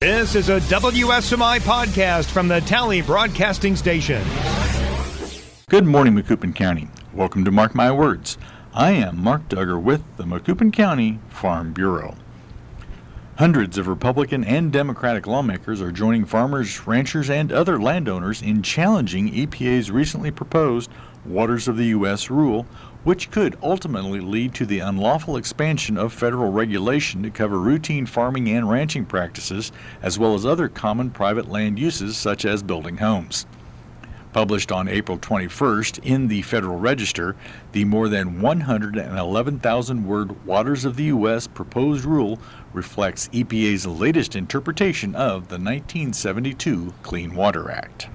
This is a WSMI podcast from the Tally Broadcasting Station. Good morning, Macoupin County. Welcome to Mark My Words. I am Mark Duggar with the Macoupin County Farm Bureau. Hundreds of Republican and Democratic lawmakers are joining farmers, ranchers, and other landowners in challenging EPA's recently proposed Waters of the U.S. rule, which could ultimately lead to the unlawful expansion of federal regulation to cover routine farming and ranching practices, as well as other common private land uses such as building homes. Published on April 21st in the Federal Register, the more than 111,000-word Waters of the U.S. proposed rule reflects EPA's latest interpretation of the 1972 Clean Water Act.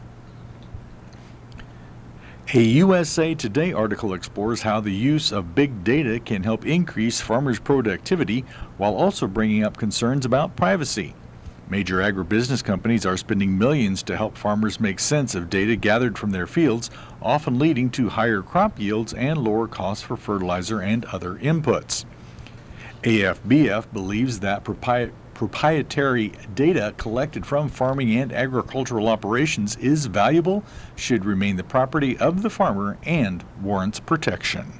A USA Today article explores how the use of big data can help increase farmers' productivity while also bringing up concerns about privacy. Major agribusiness companies are spending millions to help farmers make sense of data gathered from their fields, often leading to higher crop yields and lower costs for fertilizer and other inputs. AFBF believes that proprietary data collected from farming and agricultural operations is valuable, should remain the property of the farmer, and warrants protection.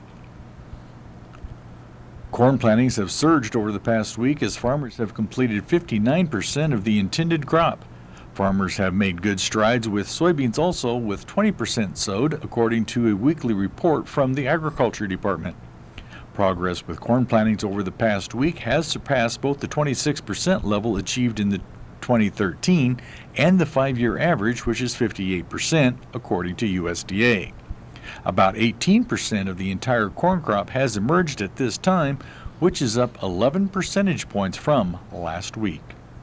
Corn plantings have surged over the past week as farmers have completed 59% of the intended crop. Farmers have made good strides with soybeans also, with 20% sowed, according to a weekly report from the Agriculture Department. Progress with corn plantings over the past week has surpassed both the 26% level achieved in the 2013 and the 5-year average, which is 58%, according to USDA. About 18% of the entire corn crop has emerged at this time, which is up 11 percentage points from last week.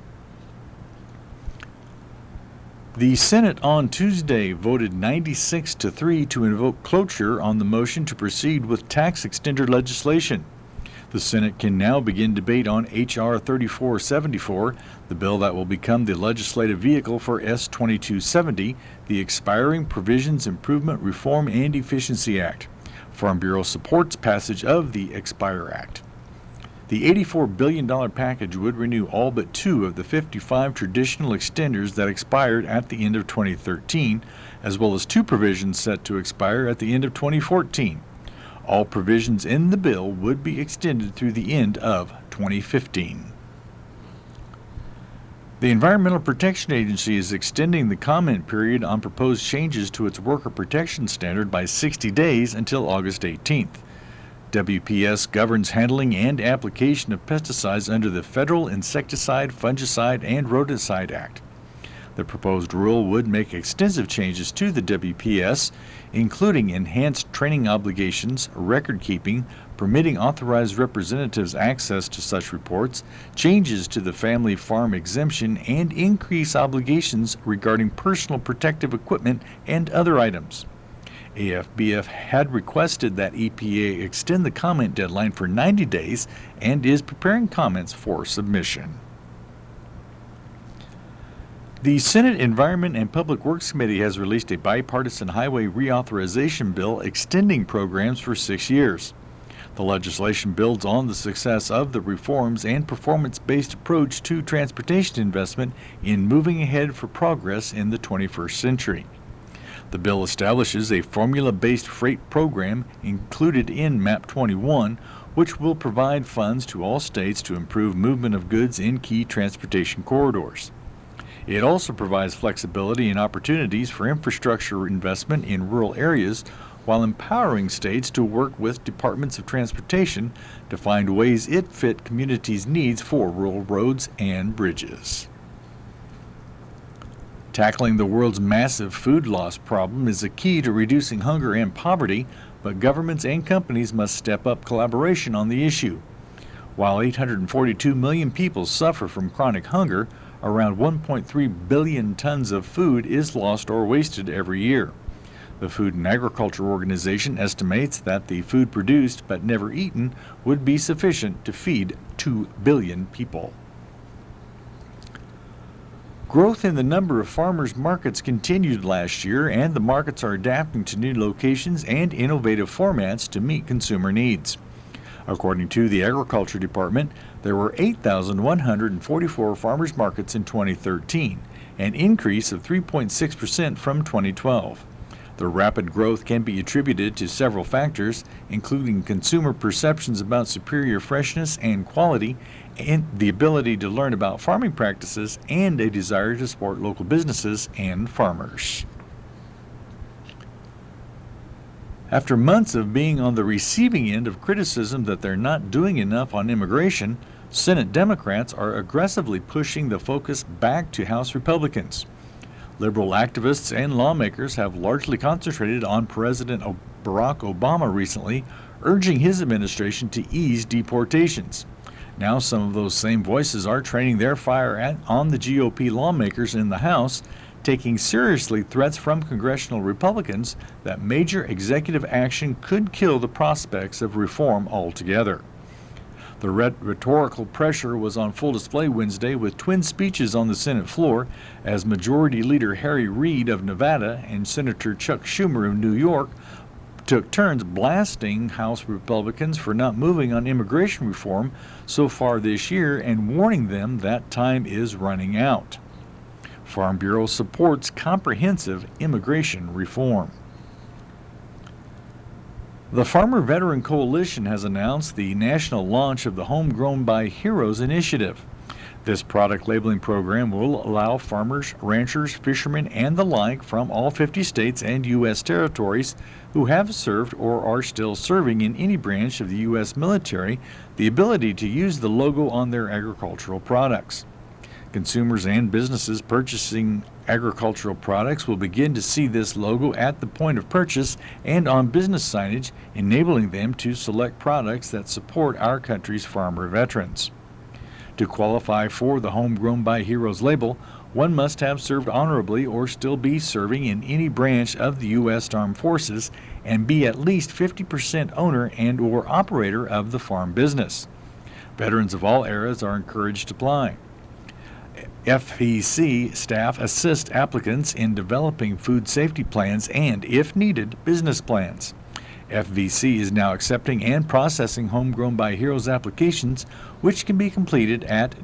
The Senate on Tuesday voted 96-3 to invoke cloture on the motion to proceed with tax extender legislation. The Senate can now begin debate on H.R. 3474, the bill that will become the legislative vehicle for S. 2270, the Expiring Provisions Improvement Reform and Efficiency Act. Farm Bureau supports passage of the Expire Act. The $84 billion package would renew all but 2 of the 55 traditional extenders that expired at the end of 2013, as well as 2 provisions set to expire at the end of 2014. All provisions in the bill would be extended through the end of 2015. The Environmental Protection Agency is extending the comment period on proposed changes to its worker protection standard by 60 days until August 18th. WPS governs handling and application of pesticides under the Federal Insecticide, Fungicide, and Rodenticide Act. The proposed rule would make extensive changes to the WPS, including enhanced training obligations, record keeping, permitting authorized representatives access to such reports, changes to the family farm exemption, and increase obligations regarding personal protective equipment and other items. AFBF had requested that EPA extend the comment deadline for 90 days and is preparing comments for submission. The Senate Environment and Public Works Committee has released a bipartisan highway reauthorization bill extending programs for 6 years. The legislation builds on the success of the reforms and performance-based approach to transportation investment in moving ahead for progress in the 21st century. The bill establishes a formula-based freight program included in MAP 21, which will provide funds to all states to improve movement of goods in key transportation corridors. It also provides flexibility and opportunities for infrastructure investment in rural areas while empowering states to work with departments of transportation to find ways it fit communities' needs for rural roads and bridges. Tackling the world's massive food loss problem is a key to reducing hunger and poverty, but governments and companies must step up collaboration on the issue. While 842 million people suffer from chronic hunger, around 1.3 billion tons of food is lost or wasted every year. The Food and Agriculture Organization estimates that the food produced but never eaten would be sufficient to feed 2 billion people. Growth in the number of farmers markets continued last year, and the markets are adapting to new locations and innovative formats to meet consumer needs. According to the Agriculture Department, there were 8,144 farmers markets in 2013, an increase of 3.6% from 2012. The rapid growth can be attributed to several factors, including consumer perceptions about superior freshness and quality, and the ability to learn about farming practices, and a desire to support local businesses and farmers. After months of being on the receiving end of criticism that they're not doing enough on immigration, Senate Democrats are aggressively pushing the focus back to House Republicans. Liberal activists and lawmakers have largely concentrated on President Barack Obama recently, urging his administration to ease deportations. Now some of those same voices are training their fire on the GOP lawmakers in the House, taking seriously threats from congressional Republicans that major executive action could kill the prospects of reform altogether. The rhetorical pressure was on full display Wednesday with twin speeches on the Senate floor as Majority Leader Harry Reid of Nevada and Senator Chuck Schumer of New York took turns blasting House Republicans for not moving on immigration reform so far this year and warning them that time is running out. Farm Bureau supports comprehensive immigration reform. The Farmer Veteran Coalition has announced the national launch of the Homegrown by Heroes initiative. This product labeling program will allow farmers, ranchers, fishermen, and the like from all 50 states and U.S. territories who have served or are still serving in any branch of the U.S. military the ability to use the logo on their agricultural products. Consumers and businesses purchasing agricultural products will begin to see this logo at the point of purchase and on business signage, enabling them to select products that support our country's farmer veterans. To qualify for the Homegrown by Heroes label, one must have served honorably or still be serving in any branch of the U.S. Armed Forces and be at least 50% owner and or operator of the farm business. Veterans of all eras are encouraged to apply. FVC staff assist applicants in developing food safety plans and, if needed, business plans. FVC is now accepting and processing Homegrown by Heroes applications, which can be completed at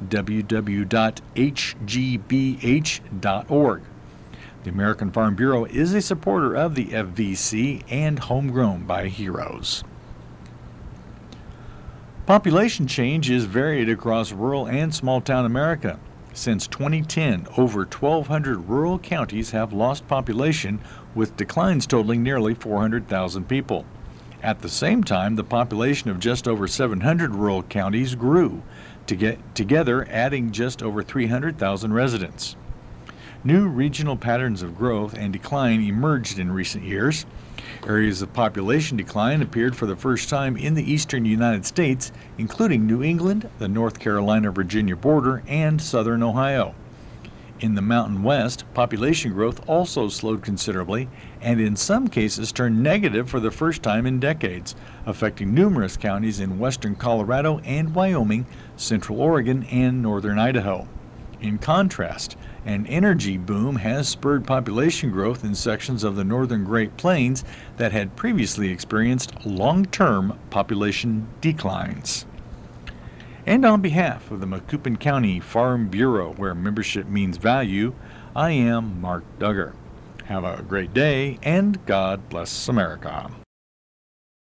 www.hgbh.org. The American Farm Bureau is a supporter of the FVC and Homegrown by Heroes. Population change is varied across rural and small-town America. Since 2010, over 1,200 rural counties have lost population, with declines totaling nearly 400,000 people. At the same time, the population of just over 700 rural counties grew, together adding just over 300,000 residents. New regional patterns of growth and decline emerged in recent years. Areas of population decline appeared for the first time in the eastern United States, including New England, the North Carolina-Virginia border, and southern Ohio. In the Mountain West, population growth also slowed considerably and in some cases turned negative for the first time in decades, affecting numerous counties in western Colorado and Wyoming, central Oregon, and northern Idaho. In contrast, an energy boom has spurred population growth in sections of the northern Great Plains that had previously experienced long-term population declines. And on behalf of the Macoupin County Farm Bureau, where membership means value, I am Mark Duggar. Have a great day, and God bless America.